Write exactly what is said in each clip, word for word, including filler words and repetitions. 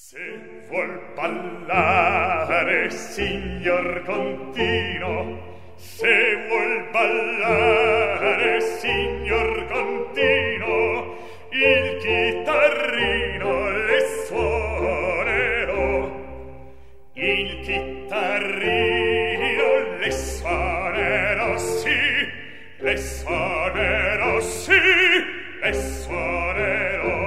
Se vuol ballare, signor Contino, se vuol ballare, signor Contino, il chitarrino le suonerò, il chitarrino le suonerò, sì, le suonerò, sì, le suonerò.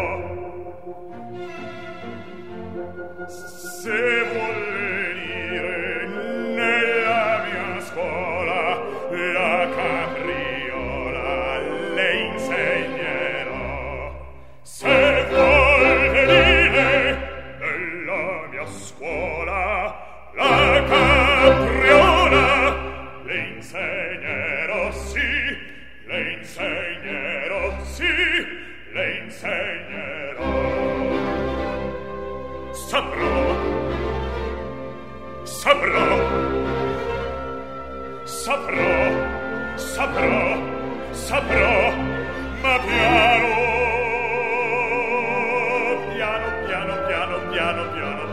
Se vuol venire nella mia scuola la capriola le insegnerò. Se vuol venire nella mia scuola la capriola le insegnerò, sì, le insegnerò, sì, le insegnerò. Saprò, saprò, saprò, saprò, saprò, ma piano, piano, piano, piano, piano, piano,